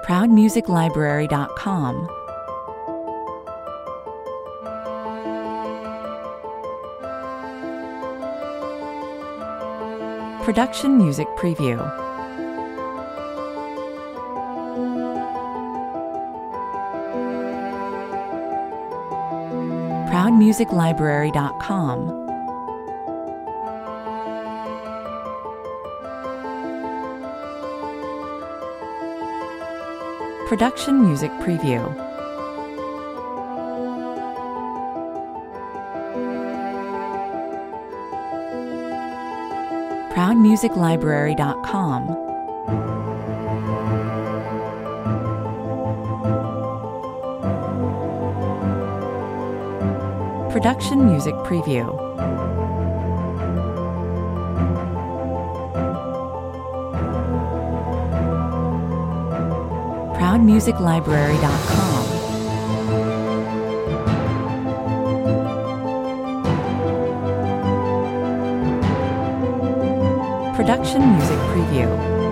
ProudMusicLibrary.com. Production Music Preview. ProudMusicLibrary.com. Production Music Preview. ProudMusicLibrary.com. Production Music Preview. ProudMusicLibrary.com. Production Music Preview.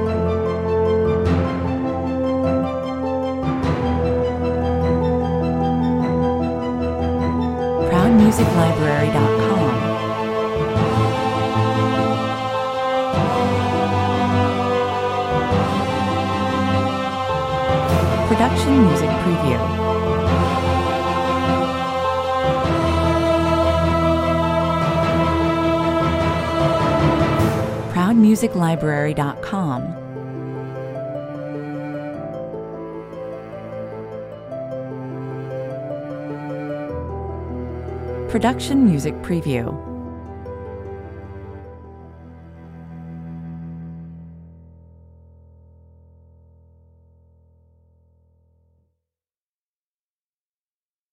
ProudMusicLibrary.com. Production Music Preview. ProudMusicLibrary.com. Production Music Preview.